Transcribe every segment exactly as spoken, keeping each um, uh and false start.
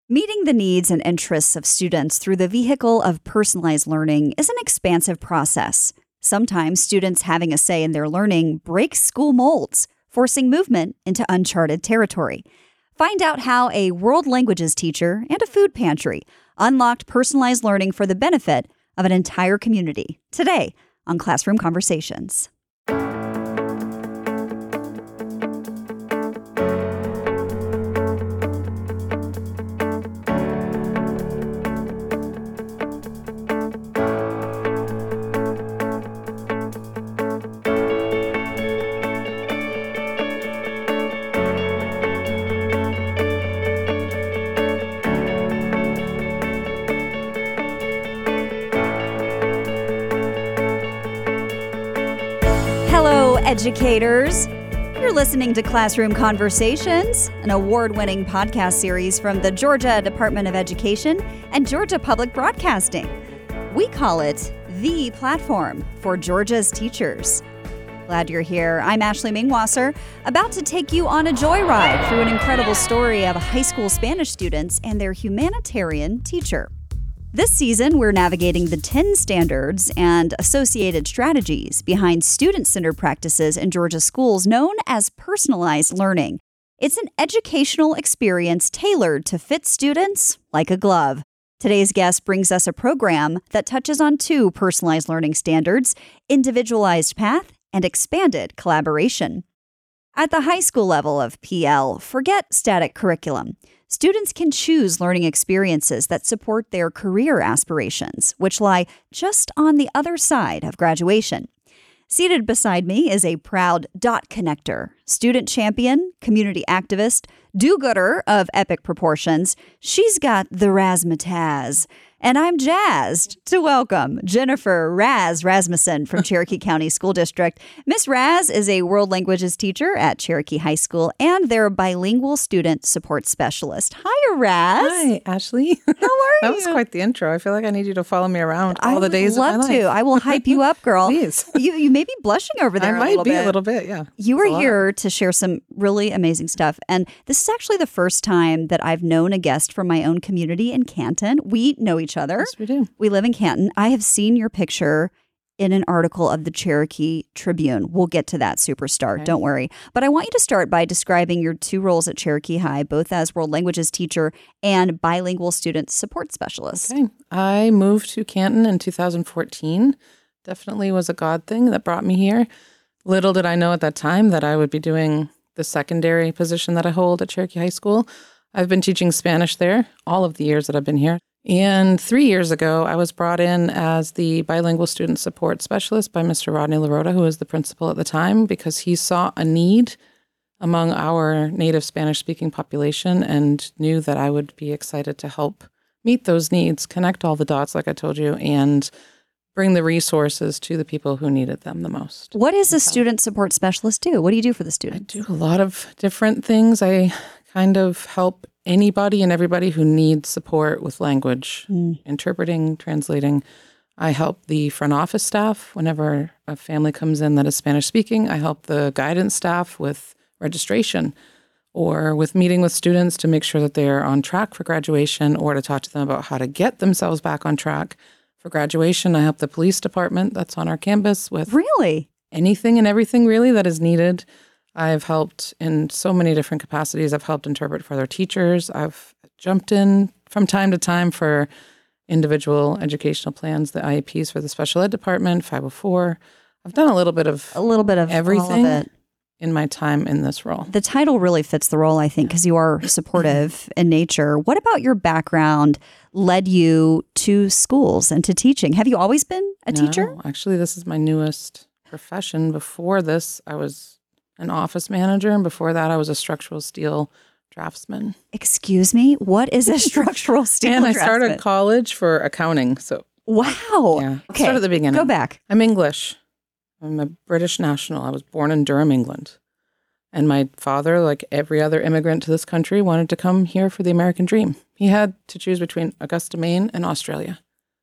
Meeting the needs and interests of students through the vehicle of personalized learning is an expansive process. Sometimes students having a say in their learning breaks school molds, forcing movement into uncharted territory. Find out how a world languages teacher and a food pantry unlocked personalized learning for the benefit of an entire community today on Classroom Conversations. Educators, you're listening to Classroom Conversations, an award-winning podcast series from the Georgia Department of Education and Georgia Public Broadcasting. We call it the platform for Georgia's teachers. Glad you're here. I'm Ashley Mingwasser, about to take you on a joyride through an incredible story of high school Spanish students and their humanitarian teacher. This season, we're navigating the ten standards and associated strategies behind student-centered practices in Georgia schools known as personalized learning. It's an educational experience tailored to fit students like a glove. Today's guest brings us a program that touches on two personalized learning standards, individualized path and expanded collaboration. At the high school level of P L, forget static curriculum. Students can choose learning experiences that support their career aspirations, which lie just on the other side of graduation. Seated beside me is a proud dot connector, student champion, community activist, do-gooder of epic proportions. She's got the razzmatazz. And I'm jazzed to welcome Jennifer Raz Rasmussen from Cherokee County School District. Miss Raz is a world languages teacher at Cherokee High School and their bilingual student support specialist. Hi, Raz. Hi, Ashley. How are you? That was quite the intro. I feel like I need you to follow me around all I the days of my life. I would love to. I will hype you up, girl. Please. You, you may be blushing over there I a might little be bit. a little bit, yeah. You It's were here to share some really amazing stuff. And this is actually the first time that I've known a guest from my own community in Canton. We know each other. Yes, we do. We live in Canton. I have seen your picture in an article of the Cherokee Tribune. We'll get to that, superstar. Okay. Don't worry. But I want you to start by describing your two roles at Cherokee High, both as world languages teacher and bilingual student support specialist. Okay. I moved to Canton in two thousand fourteen. Definitely was a God thing that brought me here. Little did I know at that time that I would be doing the secondary position that I hold at Cherokee High School. I've been teaching Spanish there all of the years that I've been here. And three years ago, I was brought in as the bilingual student support specialist by Mister Rodney LaRota, who was the principal at the time, because he saw a need among our native Spanish-speaking population and knew that I would be excited to help meet those needs, connect all the dots, like I told you, and bring the resources to the people who needed them the most. What does a student support specialist do? What do you do for the I students? do a lot of different things. I kind of help anybody and everybody who needs support with language, mm. interpreting, translating. I help the front office staff whenever a family comes in that is Spanish speaking. I help the guidance staff with registration or with meeting with students to make sure that they're on track for graduation or to talk to them about how to get themselves back on track for graduation. I help the police department that's on our campus with really anything and everything really that is needed. I've helped in so many different capacities. I've helped interpret for their teachers. I've jumped in from time to time for individual educational plans, the I E Ps for the special ed department, five oh four. I've done a little bit of a little bit of everything all of it. In my time in this role. The title really fits the role, I think, because you are supportive in nature. What about your background led you to schools and to teaching? Have you always been a no, teacher? Actually, this is my newest profession. Before this, I was an office manager, and before that, I was a structural steel draftsman. Excuse me? What is a structural steel and draftsman? I started college for accounting. So wow. Yeah. Okay. Start at the beginning. Go back. I'm English. I'm a British national. I was born in Durham, England. And my father, like every other immigrant to this country, wanted to come here for the American dream. He had to choose between Augusta, Maine and Australia.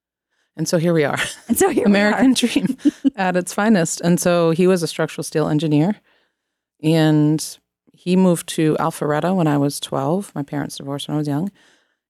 And so here we are. And so here American we are. dream at its finest. And so he was a structural steel engineer. And he moved to Alpharetta when I was twelve. My parents divorced when I was young.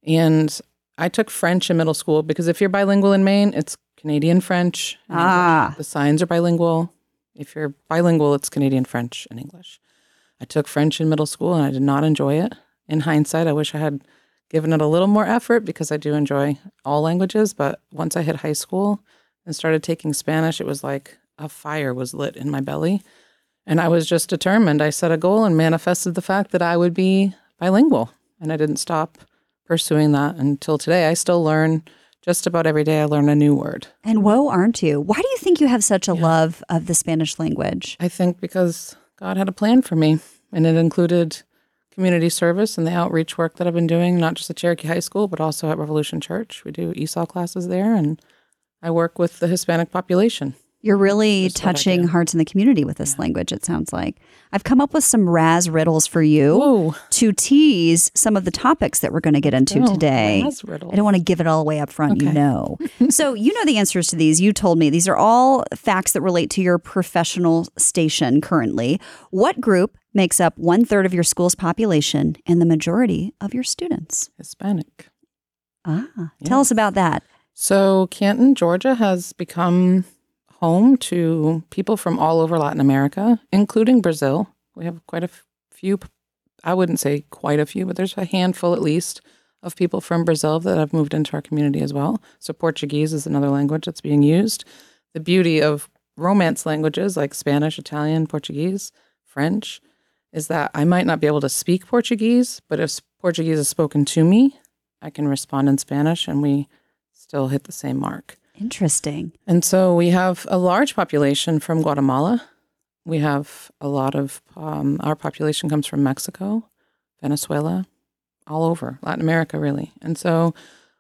And I took French in middle school because if you're bilingual in Maine, it's Canadian French. And Ah. English. The signs are bilingual. If you're bilingual, it's Canadian French and English. I took French in middle school and I did not enjoy it. In hindsight, I wish I had given it a little more effort because I do enjoy all languages. But once I hit high school and started taking Spanish, it was like a fire was lit in my belly. And I was just determined. I set a goal and manifested the fact that I would be bilingual. And I didn't stop pursuing that until today. I still learn just about every day. I learn a new word. And whoa, aren't you? Why do you think you have such a yeah. love of the Spanish language? I think because God had a plan for me. And it included community service and the outreach work that I've been doing, not just at Cherokee High School, but also at Revolution Church. We do E S O L classes there, and I work with the Hispanic population. You're really touching hearts in the community with this yeah. language, it sounds like. I've come up with some Raz riddles for you Whoa. to tease some of the topics that we're going to get into oh, today. Raz riddles. I don't want to give it all away up front, okay. you know. So you know the answers to these. You told me. These are all facts that relate to your professional station currently. What group makes up one-third of your school's population and the majority of your students? Hispanic. Ah, yes. Tell us about that. So Canton, Georgia has become home to people from all over Latin America, including Brazil. We have quite a few, I wouldn't say quite a few, but there's a handful at least of people from Brazil that have moved into our community as well. So Portuguese is another language that's being used. The beauty of Romance languages like Spanish, Italian, Portuguese, French, is that I might not be able to speak Portuguese, but if Portuguese is spoken to me, I can respond in Spanish and we still hit the same mark. Interesting. And so we have a large population from Guatemala. We have a lot of, um, our population comes from Mexico, Venezuela, all over Latin America, really. And so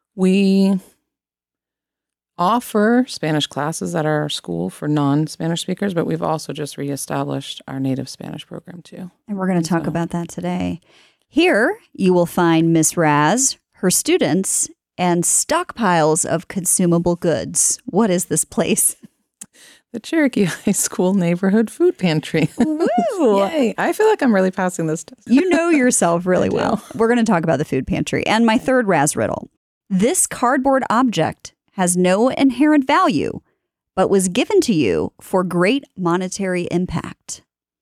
we offer Spanish classes at our school for non-Spanish speakers, but we've also just reestablished our native Spanish program too. And we're going to talk so. about that today. Here you will find Miss Raz, her students, and stockpiles of consumable goods. What is this place? The Cherokee High School Neighborhood Food Pantry. Woo! Yay. I feel like I'm really passing this test. You know yourself really well. We're going to talk about the food pantry. And my third Raz riddle. This cardboard object has no inherent value, but was given to you for great monetary impact.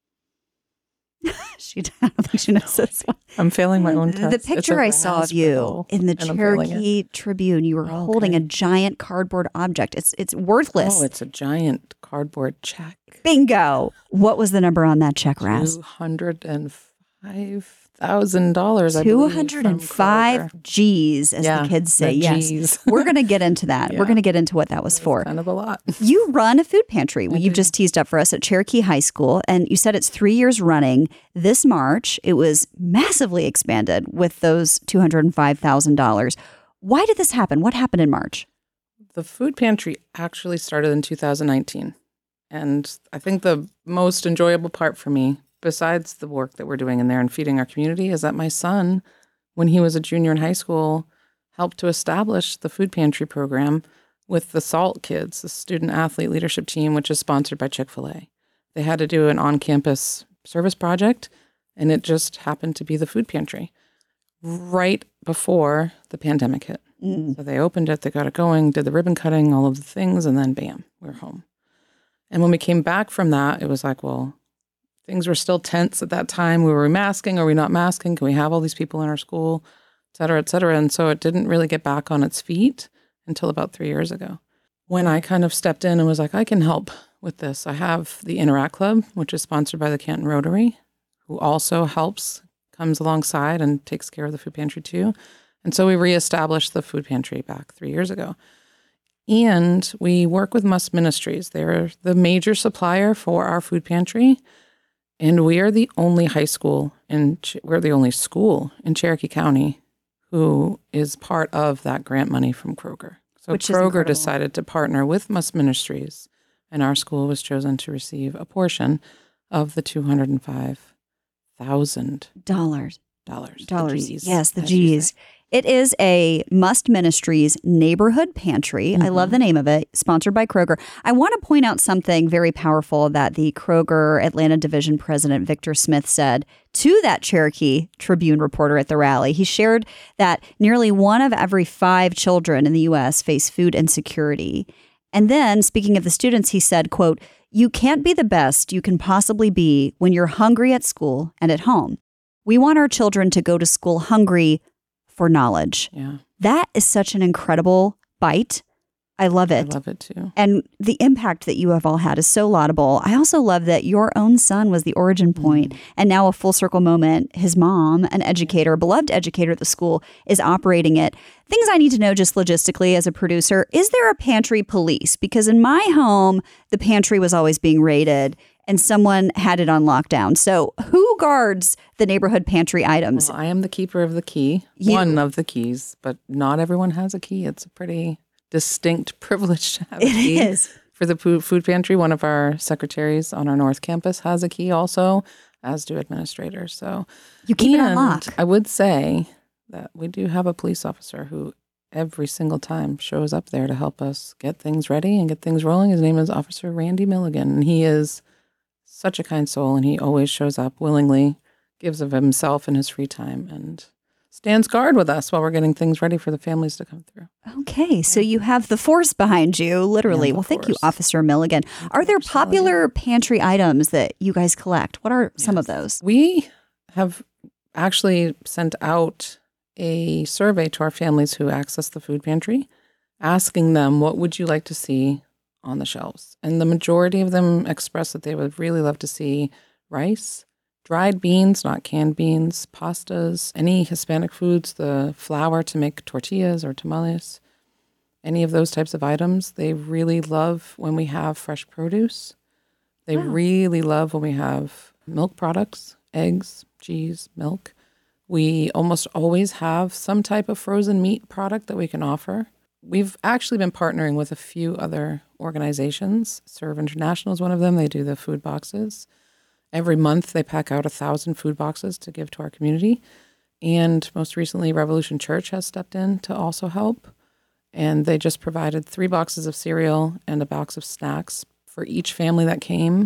she, I don't think she knows this one. I'm failing my own test. The picture I saw of you in the Cherokee Tribune, you were okay. holding a giant cardboard object. It's it's worthless. Oh, it's a giant cardboard check. Bingo. What was the number on that check, Raz? two hundred five thousand dollars. two hundred five G's, as yeah, the kids say. Yes. G's. We're going to get into that. Yeah. We're going to get into what that was that for. Was kind of a lot. You run a food pantry. I You've do. just teased up for us at Cherokee High School, and you said it's three years running. This March, it was massively expanded with those two hundred five thousand dollars. Why did this happen? What happened in March? The food pantry actually started in two thousand nineteen. And I think the most enjoyable part for me, besides the work that we're doing in there and feeding our community, is that my son, when he was a junior in high school, helped to establish the food pantry program with the SALT Kids, the Student Athlete Leadership Team, which is sponsored by Chick-fil-A. They had to do an on-campus service project, and it just happened to be the food pantry right before the pandemic hit. Mm. So they opened it, they got it going, did the ribbon cutting, all of the things, and then bam, we're home. And when we came back from that, it was like, well, things were still tense at that time. We were masking. Are we not masking? Can we have all these people in our school, et cetera, et cetera? And so it didn't really get back on its feet until about three years ago, when I kind of stepped in and was like, I can help with this. I have the Interact Club, which is sponsored by the Canton Rotary, who also helps, comes alongside and takes care of the food pantry too. And so we reestablished the food pantry back three years ago. And we work with Must Ministries. They're the major supplier for our food pantry. And we are the only high school, and we're the only school in Cherokee County who is part of that grant money from Kroger. So Which is Kroger incredible. decided to partner with Must Ministries, and our school was chosen to receive a portion of the two hundred five thousand dollars. Dollars. Dollars. The G's, yes, the as you G's. say. It is a Must Ministries neighborhood pantry. Mm-hmm. I love the name of it, sponsored by Kroger. I want to point out something very powerful that the Kroger Atlanta Division President Victor Smith said to that Cherokee Tribune reporter at the rally. He shared that nearly one of every five children in the U S face food insecurity. And then, speaking of the students, he said, quote, "You can't be the best you can possibly be when you're hungry at school and at home. We want our children to go to school hungry for knowledge." Yeah. That is such an incredible bite. I love it. I love it too. And the impact that you have all had is so laudable. I also love that your own son was the origin point, mm-hmm. and now a full circle moment. His mom, an educator, a beloved educator at the school, is operating it. Things I need to know just logistically as a producer. Is there a pantry police? Because in my home, the pantry was always being raided and someone had it on lockdown. So who guards the neighborhood pantry items? Well, I am the keeper of the key, you. one of the keys, but not everyone has a key. It's a pretty distinct privilege to have a it key. Is. For the food pantry, one of our secretaries on our North Campus has a key also, as do administrators. So you keep and it on lock. I would say that we do have a police officer who every single time shows up there to help us get things ready and get things rolling. His name is Officer Randy Milligan, and he is such a kind soul, and he always shows up willingly, gives of himself in his free time, and stands guard with us while we're getting things ready for the families to come through. Okay, so you have the force behind you, literally. Yeah, well, thank you, force. Officer Milligan. Thank Are there Officer popular Milligan. pantry items that you guys collect? What are some Yes. of those? We have actually sent out a survey to our families who access the food pantry, asking them, what would you like to see on the shelves? And the majority of them expressed that they would really love to see rice, dried beans, not canned beans, pastas, any Hispanic foods, the flour to make tortillas or tamales, any of those types of items. They really love when we have fresh produce. They Wow. really love when we have milk products, eggs, cheese, milk. We almost always have some type of frozen meat product that we can offer. We've actually been partnering with a few other organizations. Serve International is one of them. They do the food boxes. Every month, they pack out a thousand food boxes to give to our community. And most recently, Revolution Church has stepped in to also help. And they just provided three boxes of cereal and a box of snacks for each family that came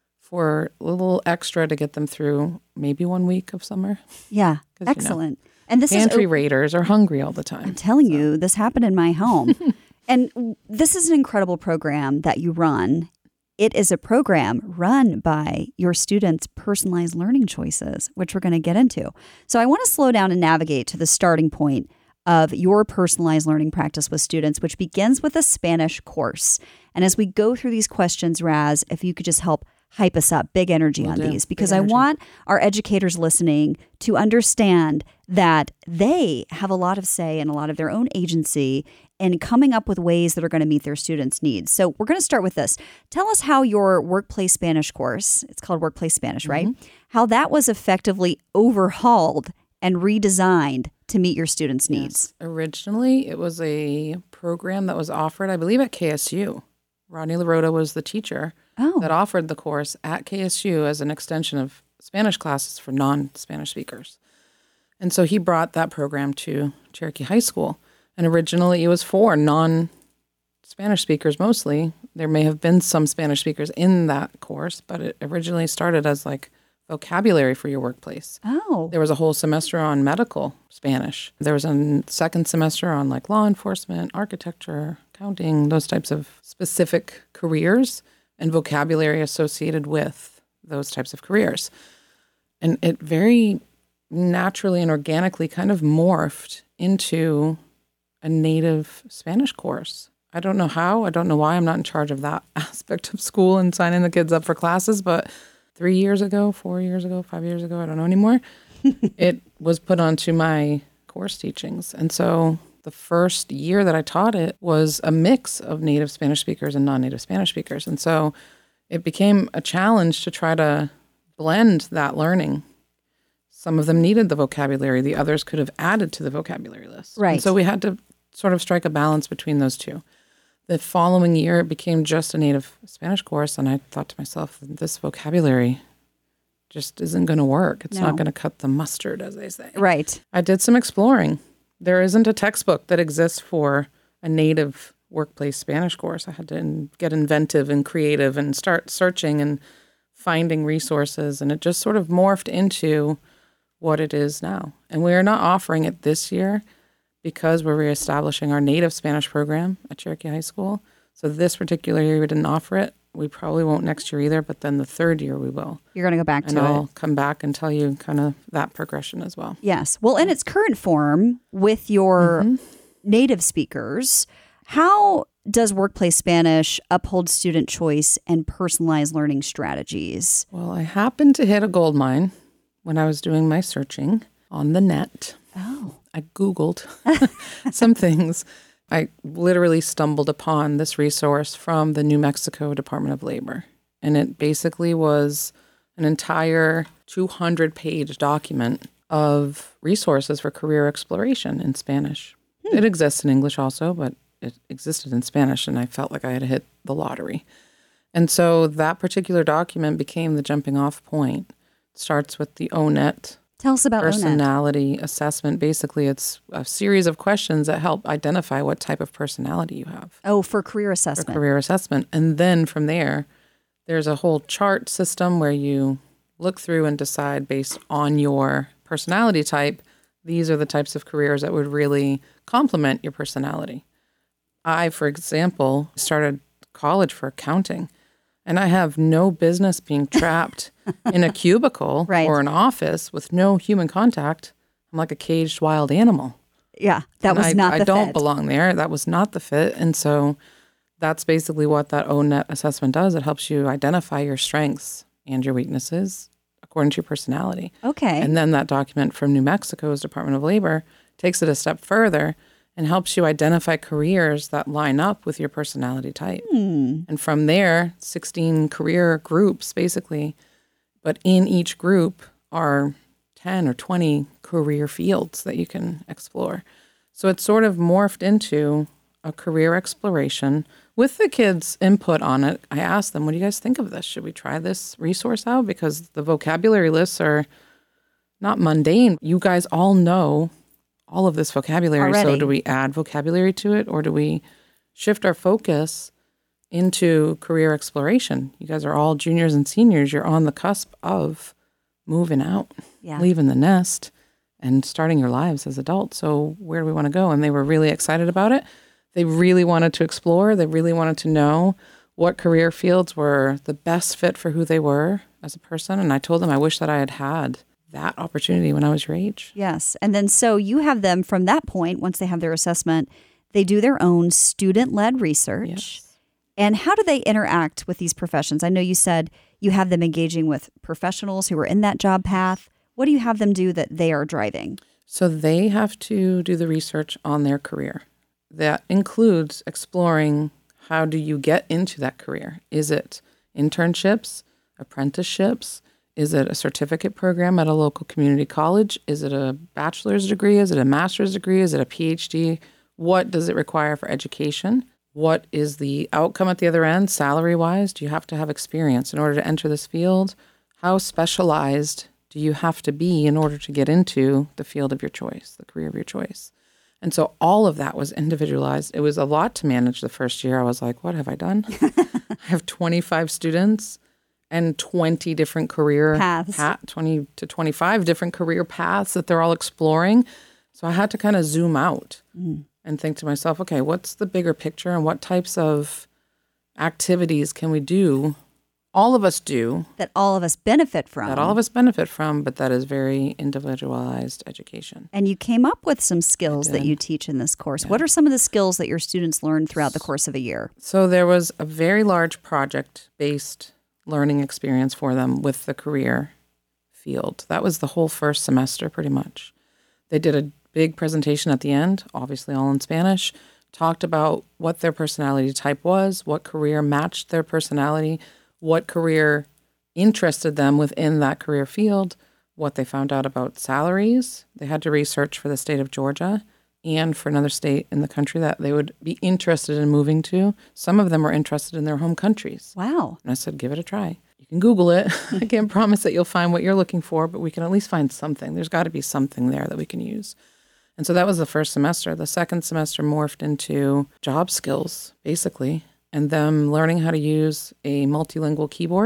for a little extra to get them through maybe one week of summer. Yeah, 'Cause, excellent. You know, and this pantry is raiders are hungry all the time. I'm telling so. you, this happened in my home. And this is an incredible program that you run. It is a program run by your students' personalized learning choices, which we're going to get into. So I want to slow down and navigate to the starting point of your personalized learning practice with students, which begins with a Spanish course. And as we go through these questions, Raz, if you could just help hype us up, big energy Will on do. these, because Big I energy. want our educators listening to understand that they have a lot of say and a lot of their own agency in coming up with ways that are going to meet their students' needs. So we're going to start with this. Tell us how your Workplace Spanish course, it's called Workplace Spanish, right? Mm-hmm. How that was effectively overhauled and redesigned to meet your students' needs. Yes. Originally, it was a program that was offered, I believe, at K S U. Rodney LaRota was the teacher Oh. that offered the course at K S U as an extension of Spanish classes for non-Spanish speakers. And so he brought that program to Cherokee High School. And originally it was for non-Spanish speakers mostly. There may have been some Spanish speakers in that course, but it originally started as like vocabulary for your workplace. Oh. There was a whole semester on medical Spanish. There was a second semester on like law enforcement, architecture, accounting, those types of specific careers and vocabulary associated with those types of careers. And it very naturally and organically kind of morphed into a native Spanish course. I don't know how. I don't know why. I'm not in charge of that aspect of school and signing the kids up for classes, but three years ago, four years ago, five years ago, I don't know anymore, it was put onto my course teachings. And so the first year that I taught it was a mix of native Spanish speakers and non-native Spanish speakers. And so it became a challenge to try to blend that learning. Some of them needed the vocabulary. The others could have added to the vocabulary list. Right. And so we had to sort of strike a balance between those two. The following year, it became just a native Spanish course, and I thought to myself, this vocabulary just isn't going to work. It's No. not going to cut the mustard, as they say. Right. I did some exploring. There isn't a textbook that exists for a native workplace Spanish course. I had to in, get inventive and creative and start searching and finding resources, and it just sort of morphed into what it is now. And we are not offering it this year because we're reestablishing our native Spanish program at Cherokee High School. So this particular year we didn't offer it. We probably won't next year either, but then the third year we will. You're going to go back and to I'll it. come back and tell you kind of that progression as well. Yes. Well, in its current form with your mm-hmm. native speakers, how does Workplace Spanish uphold student choice and personalized learning strategies? Well, I happened to hit a gold mine when I was doing my searching on the net. Oh. I Googled some things. I literally stumbled upon this resource from the New Mexico Department of Labor. And it basically was an entire two hundred page document of resources for career exploration in Spanish. Hmm. It exists in English also, but it existed in Spanish, and I felt like I had hit the lottery. And so that particular document became the jumping off point. It starts with the O N E T. Tell us about personality O N E T. assessment. Basically, it's a series of questions that help identify what type of personality you have. Oh, for career assessment. For career assessment. And then from there, there's a whole chart system where you look through and decide based on your personality type, these are the types of careers that would really complement your personality. I, for example, started college for accounting, and I have no business being trapped in a cubicle right. or an office with no human contact. I'm like a caged wild animal. Yeah, that and was I, not the I fit. don't belong there. That was not the fit. And so that's basically what that O N E T assessment does. It helps you identify your strengths and your weaknesses according to your personality. Okay. And then that document from New Mexico's Department of Labor takes it a step further and helps you identify careers that line up with your personality type. Hmm. And from there, sixteen career groups, basically. But in each group are ten or twenty career fields that you can explore. So it's sort of morphed into a career exploration with the kids' input on it. I asked them, what do you guys think of this? Should we try this resource out? Because the vocabulary lists are not mundane. You guys all know all of this vocabulary. Already. So do we add vocabulary to it, or do we shift our focus into career exploration? You guys are all juniors and seniors. You're on the cusp of moving out, yeah. leaving the nest, and starting your lives as adults. So where do we want to go? And they were really excited about it. They really wanted to explore. They really wanted to know what career fields were the best fit for who they were as a person. And I told them I wish that I had had that opportunity when I was your age. Yes. And then so you have them from that point, once they have their assessment, they do their own student-led research. Yes. And how do they interact with these professions? I know you said you have them engaging with professionals who are in that job path. What do you have them do that they are driving? So they have to do the research on their career. That includes exploring how do you get into that career. Is it internships, apprenticeships? Is it a certificate program at a local community college? Is it a bachelor's degree? Is it a master's degree? Is it a P H D? What does it require for education? What is the outcome at the other end, salary-wise? Do you have to have experience in order to enter this field? How specialized do you have to be in order to get into the field of your choice, the career of your choice? And so all of that was individualized. It was a lot to manage the first year. I was like, what have I done? I have twenty-five students and twenty different career paths, path, twenty to twenty-five different career paths that they're all exploring. So I had to kind of zoom out mm. and think to myself, okay, what's the bigger picture and what types of activities can we do? All of us do. That all of us benefit from. That all of us benefit from, but that is very individualized education. And you came up with some skills that you teach in this course. Yeah. What are some of the skills that your students learn throughout the course of a year? So there was a very large project-based learning experience for them with the career field. That was the whole first semester, pretty much. They did a big presentation at the end, obviously all in Spanish, talked about what their personality type was, what career matched their personality, what career interested them within that career field, what they found out about salaries. They had to research for the state of Georgia and for another state in the country that they would be interested in moving to. Some of them were interested in their home countries. Wow. And I said, give it a try. You can Google it. I can't promise that you'll find what you're looking for, but we can at least find something. There's got to be something there that we can use. And so that was the first semester. The second semester morphed into job skills, basically, and them learning how to use a multilingual keyboard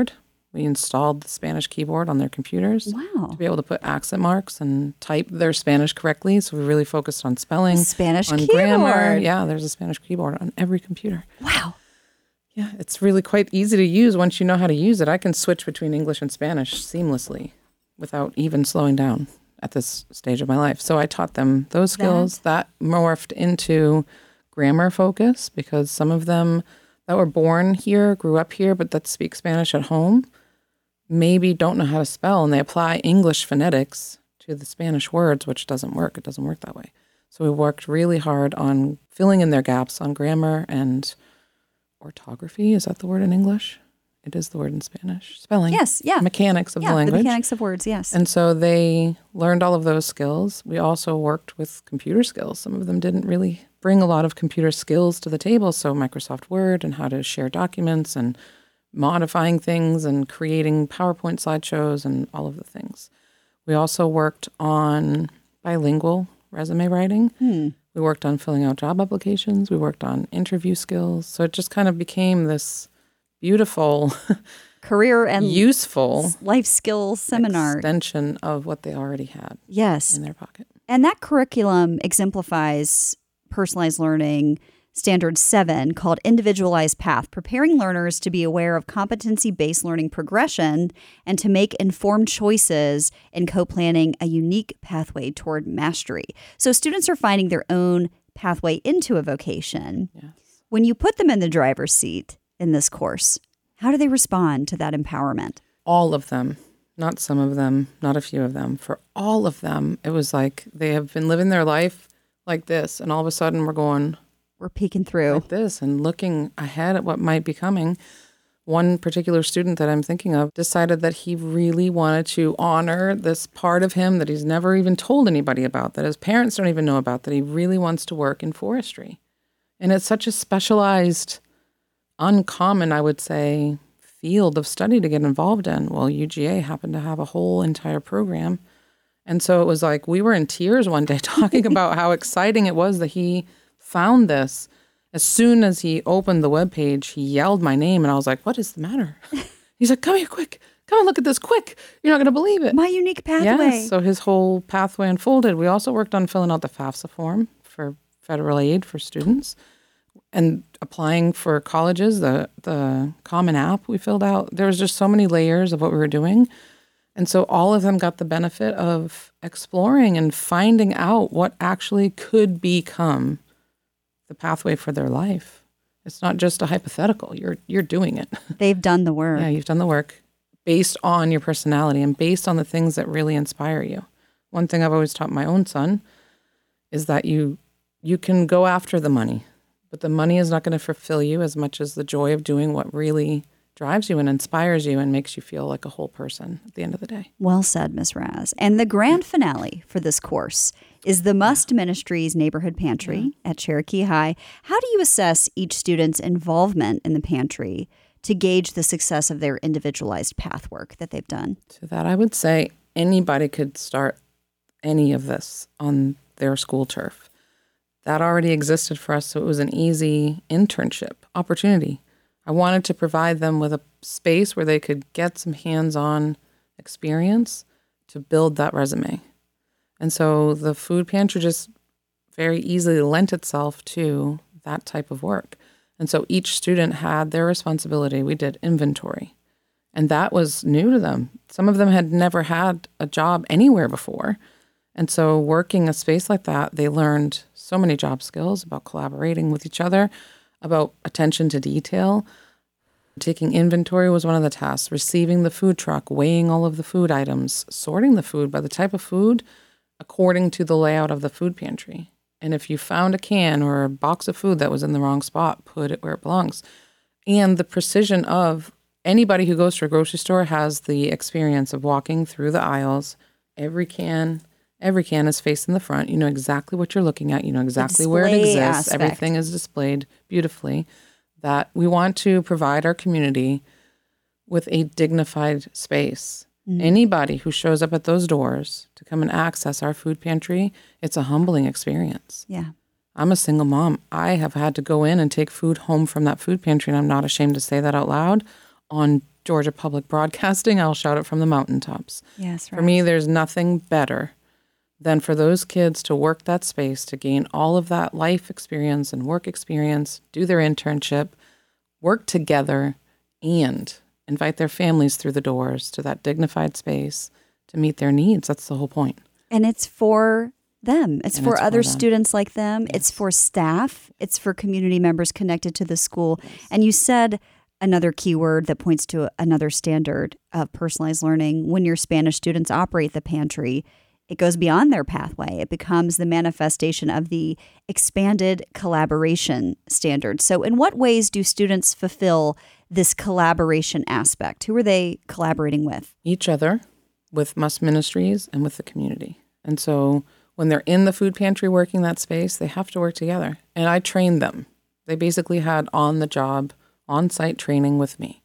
We installed the Spanish keyboard on their computers Wow. to be able to put accent marks and type their Spanish correctly. So we really focused on spelling, Spanish on keyboard. grammar. Yeah, there's a Spanish keyboard on every computer. Wow. Yeah, it's really quite easy to use once you know how to use it. I can switch between English and Spanish seamlessly without even slowing down at this stage of my life. So I taught them those skills. That, that morphed into grammar focus because some of them that were born here, grew up here, but that speak Spanish at home, maybe don't know how to spell, and they apply English phonetics to the Spanish words, which doesn't work. It doesn't work that way. So we worked really hard on filling in their gaps on grammar and orthography. Is that the word in English? It is the word in Spanish. Spelling. Yes, yeah. Mechanics of yeah, the language. the mechanics of words, yes. And so they learned all of those skills. We also worked with computer skills. Some of them didn't really bring a lot of computer skills to the table, so Microsoft Word and how to share documents and modifying things and creating PowerPoint slideshows and all of the things. We also worked on bilingual resume writing. Hmm. We worked on filling out job applications. We worked on interview skills. So it just kind of became this beautiful, career and useful life skills seminar extension of what they already had yes. in their pocket. And that curriculum exemplifies personalized learning standard seven called individualized path, preparing learners to be aware of competency-based learning progression and to make informed choices in co-planning a unique pathway toward mastery. So students are finding their own pathway into a vocation. Yes. When you put them in the driver's seat in this course, how do they respond to that empowerment? All of them, not some of them, not a few of them. For all of them, it was like they have been living their life like this, and all of a sudden we're going We're peeking through like this and looking ahead at what might be coming. One particular student that I'm thinking of decided that he really wanted to honor this part of him that he's never even told anybody about, that his parents don't even know about, that he really wants to work in forestry. And it's such a specialized, uncommon, I would say, field of study to get involved in. Well, U G A happened to have a whole entire program. And so it was like we were in tears one day talking about how exciting it was that he found this. As soon as he opened the webpage, he yelled my name, and I was like, what is the matter? He's like, come here, quick. Come and look at this, quick. You're not going to believe it. my unique pathway. Yes, so his whole pathway unfolded. We also worked on filling out the FAFSA form for federal aid for students and applying for colleges, the, the Common App we filled out. There was just so many layers of what we were doing. And so all of them got the benefit of exploring and finding out what actually could become the pathway for their life. It's not just a hypothetical. You're you're doing it. They've done the work. Yeah, you've done the work based on your personality and based on the things that really inspire you. One thing I've always taught my own son is that you you can go after the money, but the money is not going to fulfill you as much as the joy of doing what really drives you and inspires you and makes you feel like a whole person at the end of the day. Well said, Miz Raz. And the grand finale for this course is the Must Ministries Neighborhood Pantry yeah. at Cherokee High. How do you assess each student's involvement in the pantry to gauge the success of their individualized path work that they've done? To that, I would say anybody could start any of this on their school turf. That already existed for us, so it was an easy internship opportunity. I wanted to provide them with a space where they could get some hands-on experience to build that resume. And so the food pantry just very easily lent itself to that type of work. And so each student had their responsibility. We did inventory, and that was new to them. Some of them had never had a job anywhere before. And so working a space like that, they learned so many job skills about collaborating with each other, about attention to detail. Taking inventory was one of the tasks, receiving the food truck, weighing all of the food items, sorting the food by the type of food according to the layout of the food pantry. And if you found a can or a box of food that was in the wrong spot, put it where it belongs. And the precision of anybody who goes to a grocery store has the experience of walking through the aisles. Every can, every can is facing the front. You know exactly what you're looking at. You know exactly where it exists. Aspect. Everything is displayed beautifully. That we want to provide our community with a dignified space. Mm-hmm. Anybody who shows up at those doors to come and access our food pantry, it's a humbling experience. Yeah. I'm a single mom. I have had to go in and take food home from that food pantry, and I'm not ashamed to say that out loud, on Georgia Public Broadcasting, I'll shout it from the mountaintops. Yes, right. For me, there's nothing better than for those kids to work that space, to gain all of that life experience and work experience, do their internship, work together, and invite their families through the doors to that dignified space to meet their needs. That's the whole point. And it's for them. It's And for it's for other them. students like them. Yes. It's for staff. It's for community members connected to the school. And you said another key word that points to another standard of personalized learning. When your Spanish students operate the pantry, it goes beyond their pathway. It becomes the manifestation of the expanded collaboration standard. So in what ways do students fulfill this collaboration aspect? Who are they collaborating with? Each other, with Must Ministries, and with the community. And so when they're in the food pantry working that space, they have to work together. And I trained them. They basically had on-the-job, on-site training with me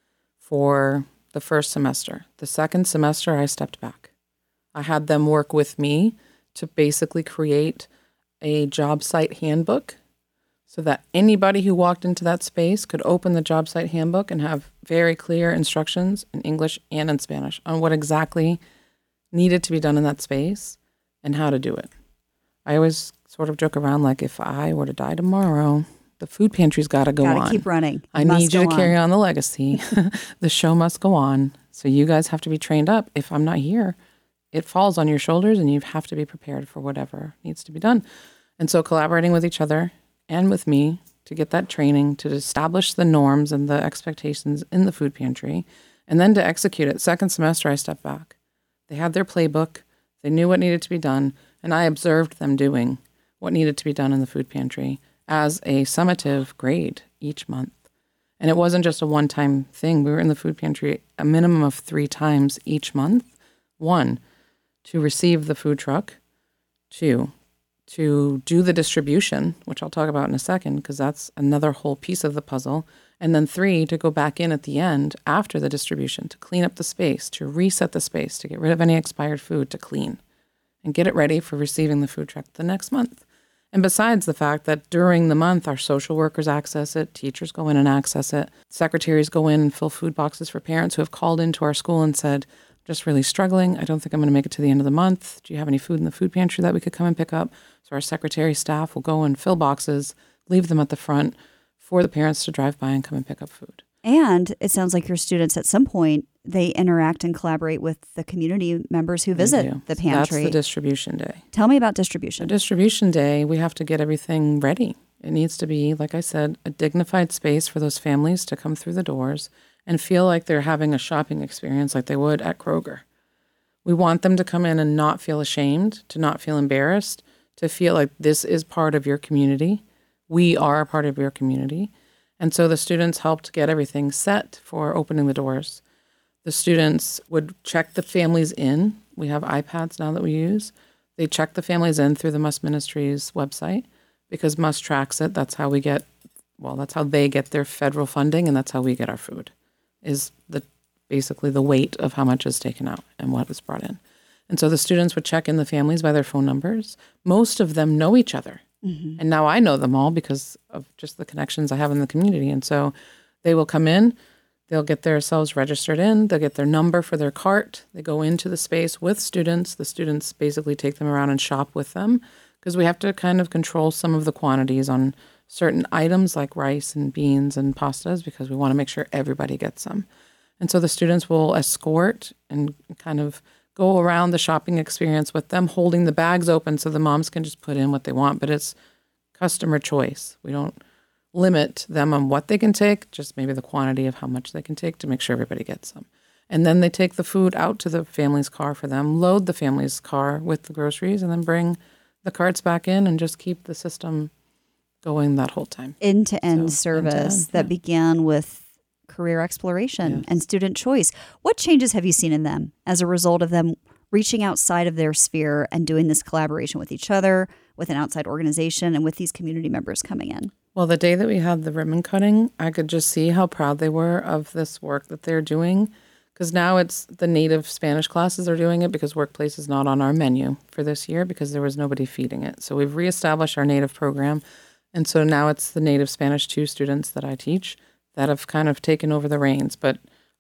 for the first semester. The second semester, I stepped back. I had them work with me to basically create a job site handbook so that anybody who walked into that space could open the job site handbook and have very clear instructions in English and in Spanish on what exactly needed to be done in that space and how to do it. I always sort of joke around like, if I were to die tomorrow, the food pantry's got to go Gotta on. keep running. It I must need you go to carry on. on the legacy. The show must go on. So you guys have to be trained up. If I'm not here, it falls on your shoulders and you have to be prepared for whatever needs to be done. And so collaborating with each other and with me to get that training, to establish the norms and the expectations in the food pantry, and then to execute it. Second semester, I stepped back. They had their playbook. They knew what needed to be done. And I observed them doing what needed to be done in the food pantry as a summative grade each month. And it wasn't just a one-time thing. We were in the food pantry a minimum of three times each month. One, to receive the food truck. Two, to do the distribution, which I'll talk about in a second, because that's another whole piece of the puzzle. And then three, to go back in at the end after the distribution, to clean up the space, to reset the space, to get rid of any expired food, to clean and get it ready for receiving the food truck the next month. And besides the fact that during the month, our social workers access it, teachers go in and access it, secretaries go in and fill food boxes for parents who have called into our school and said, just really struggling. I don't think I'm going to make it to the end of the month. Do you have any food in the food pantry that we could come and pick up? So our secretary staff will go and fill boxes, leave them at the front for the parents to drive by and come and pick up food. And it sounds like your students at some point, they interact and collaborate with the community members who visit They do. the So pantry. That's the distribution day. Tell me about The distribution. distribution day, we have to get everything ready. It needs to be, like I said, a dignified space for those families to come through the doors and feel like they're having a shopping experience like they would at Kroger. We want them to come in and not feel ashamed, to not feel embarrassed, to feel like this is part of your community. We are a part of your community. And so the students helped get everything set for opening the doors. The students would check the families in. We have iPads now that we use. They check the families in through the Must Ministries website because Must tracks it. That's how we get, well, that's how they get their federal funding, and that's how we get our food, is the basically the weight of how much is taken out and what is brought in. And so the students would check in the families by their phone numbers. Most of them know each other. Mm-hmm. And now I know them all because of just the connections I have in the community. And so they will come in, they'll get themselves registered in, they'll get their number for their cart. They go into the space with students. The students basically take them around and shop with them because we have to kind of control some of the quantities on certain items like rice and beans and pastas because we want to make sure everybody gets them. And so the students will escort and kind of go around the shopping experience with them, holding the bags open so the moms can just put in what they want. But it's customer choice. We don't limit them on what they can take, just maybe the quantity of how much they can take to make sure everybody gets them. And then they take the food out to the family's car for them, load the family's car with the groceries, and then bring the carts back in and just keep the system going that whole time. End-to-end So, service end-to-end, that yeah. began with career exploration Yes. and student choice. What changes have you seen in them as a result of them reaching outside of their sphere and doing this collaboration with each other, with an outside organization, and with these community members coming in? Well, the day that we had the ribbon cutting, I could just see how proud they were of this work that they're doing. Because now it's the native Spanish classes are doing it because Workplace is not on our menu for this year because there was nobody feeding it. So we've reestablished our native program. And so now it's the native Spanish two students that I teach that have kind of taken over the reins. But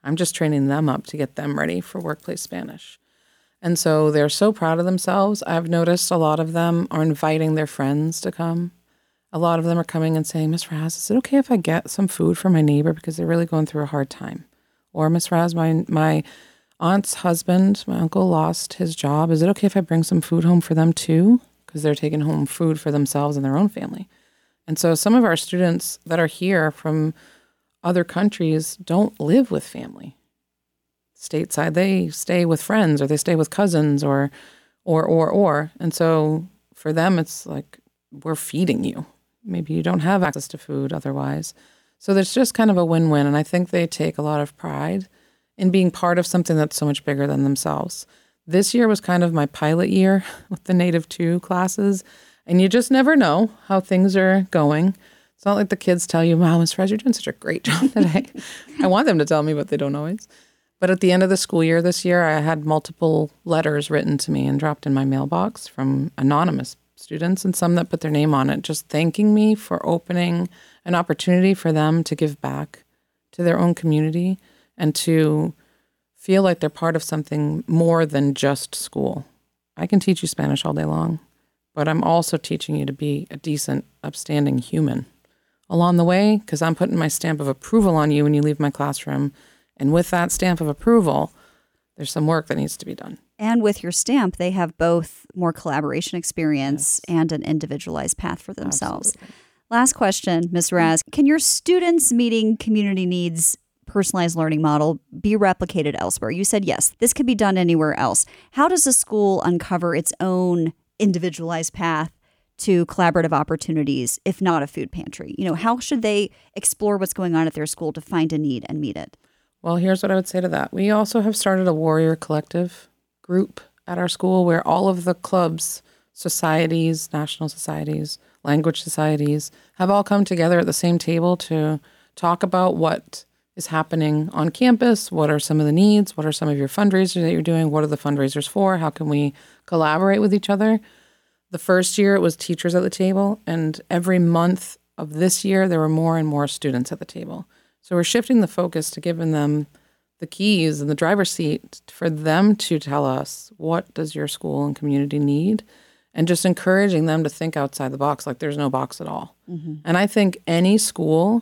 I'm just training them up to get them ready for workplace Spanish. And so they're so proud of themselves. I've noticed a lot of them are inviting their friends to come. A lot of them are coming and saying, Miss Raz, is it okay if I get some food for my neighbor because they're really going through a hard time? Or Miss Raz, my my aunt's husband, my uncle, lost his job. Is it okay if I bring some food home for them too? Because they're taking home food for themselves and their own family. And so some of our students that are here from other countries don't live with family. Stateside, they stay with friends or they stay with cousins or, or, or, or. And so for them, it's like, we're feeding you. Maybe you don't have access to food otherwise. So there's just kind of a win-win. And I think they take a lot of pride in being part of something that's so much bigger than themselves. This year was kind of my pilot year with the Native two classes. And you just never know how things are going. It's not like the kids tell you, wow, Miss Rez, you're doing such a great job today. I want them to tell me, but they don't always. But at the end of the school year this year, I had multiple letters written to me and dropped in my mailbox from anonymous students and some that put their name on it, just thanking me for opening an opportunity for them to give back to their own community and to feel like they're part of something more than just school. I can teach you Spanish all day long, but I'm also teaching you to be a decent, upstanding human along the way, because I'm putting my stamp of approval on you when you leave my classroom. And with that stamp of approval, there's some work that needs to be done. And with your stamp, they have both more collaboration experience yes. and an individualized path for themselves. Absolutely. Last question, Miz Raz. Can your students meeting community needs personalized learning model be replicated elsewhere? You said yes, this could be done anywhere else. How does a school uncover its own individualized path to collaborative opportunities, if not a food pantry? You know, how should they explore what's going on at their school to find a need and meet it? Well, here's what I would say to that. We also have started a Warrior Collective group at our school where all of the clubs, societies, national societies, language societies have all come together at the same table to talk about what is happening on campus, what are some of the needs, what are some of your fundraisers that you're doing, what are the fundraisers for, how can we collaborate with each other. The first year it was teachers at the table, and every month of this year there were more and more students at the table. So we're shifting the focus to giving them the keys and the driver's seat for them to tell us, what does your school and community need? And just encouraging them to think outside the box, like there's no box at all. Mm-hmm. And I think any school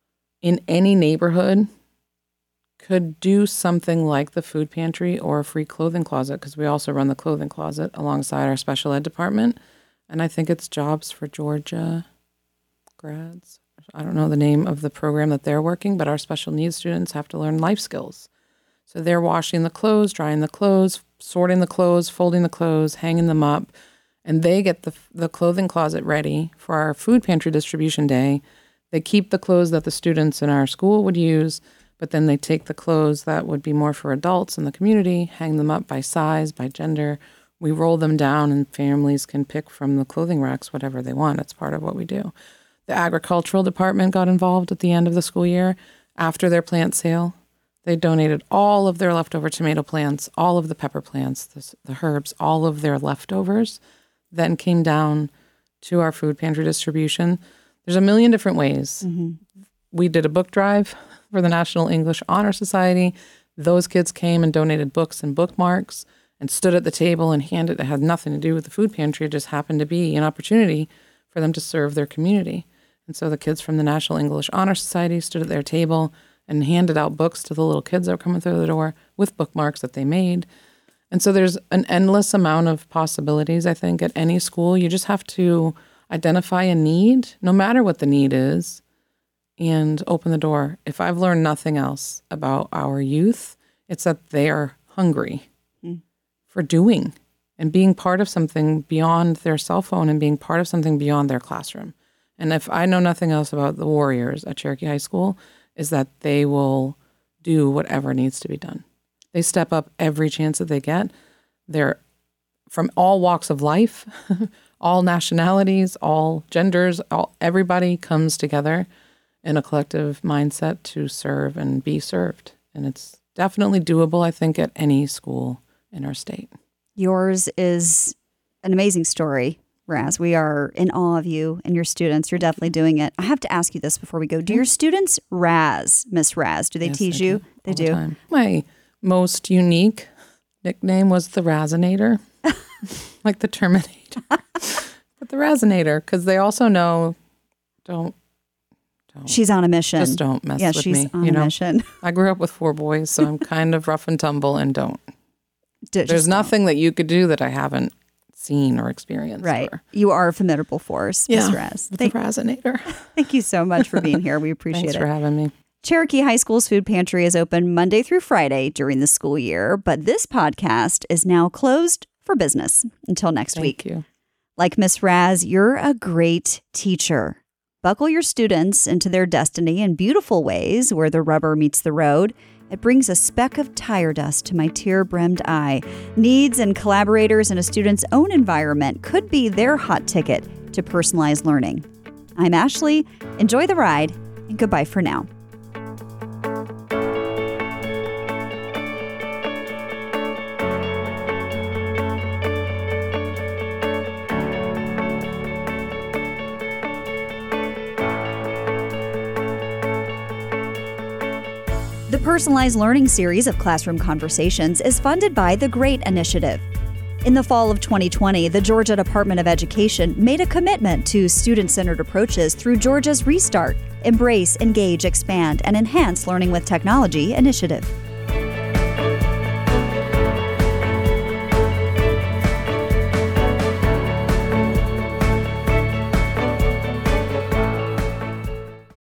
in any neighborhood could do something like the food pantry or a free clothing closet, because we also run the clothing closet alongside our special ed department. And I think it's Jobs for Georgia grads. I don't know the name of the program that they're working, but our special needs students have to learn life skills. So they're washing the clothes, drying the clothes, sorting the clothes, folding the clothes, hanging them up, and they get the the clothing closet ready for our food pantry distribution day. They keep the clothes that the students in our school would use, but then they take the clothes that would be more for adults in the community, hang them up by size, by gender. We roll them down and families can pick from the clothing racks whatever they want. It's part of what we do. The agricultural department got involved at the end of the school year after their plant sale. They donated all of their leftover tomato plants, all of the pepper plants, the, the herbs, all of their leftovers, then came down to our food pantry distribution. There's a million different ways. Mm-hmm. We did a book drive for the National English Honor Society. Those kids came and donated books and bookmarks and stood at the table and handed. It had nothing to do with the food pantry. It just happened to be an opportunity for them to serve their community. And so the kids from the National English Honor Society stood at their table and handed out books to the little kids that were coming through the door with bookmarks that they made. And so there's an endless amount of possibilities, I think, at any school. You just have to identify a need, no matter what the need is, and open the door. If I've learned nothing else about our youth, it's that they are hungry mm. for doing and being part of something beyond their cell phone and being part of something beyond their classroom. And if I know nothing else about the Warriors at Cherokee High School, is that they will do whatever needs to be done. They step up every chance that they get. They're from all walks of life, all nationalities, all genders, all everybody comes together in a collective mindset to serve and be served. And it's definitely doable, I think, at any school in our state. Yours is an amazing story. Raz. We are in awe of you and your students. You're definitely doing it. I have to ask you this before we go. Do your students Raz, Miss Raz? Do they Yes, tease they you? do. They All the do. time. My most unique nickname was the Razinator, like the Terminator. But the Razinator, because they also know, don't, don't. She's on a mission. Just don't mess yeah, with she's me. on you a know? mission. I grew up with four boys, so I'm kind of rough and tumble and don't. D- There's just nothing that you could do that I haven't seen or experienced. Right. Or, You are a formidable force, Miss yeah, Raz. the Thank, Razinator. thank you so much for being here. We appreciate Thanks it. for having me. Cherokee High School's food pantry is open Monday through Friday during the school year, but this podcast is now closed for business until next Thank week. you. Like Miss Raz, you're a great teacher. Buckle your students into their destiny in beautiful ways where the rubber meets the road. It brings a speck of tire dust to my tear-brimmed eye. Needs and collaborators in a student's own environment could be their hot ticket to personalized learning. I'm Ashley. Enjoy the ride, and goodbye for now. The Personalized Learning series of Classroom Conversations is funded by the GREAT Initiative. In the fall of twenty twenty, the Georgia Department of Education made a commitment to student-centered approaches through Georgia's Restart, Embrace, Engage, Expand, and Enhance Learning with Technology initiative.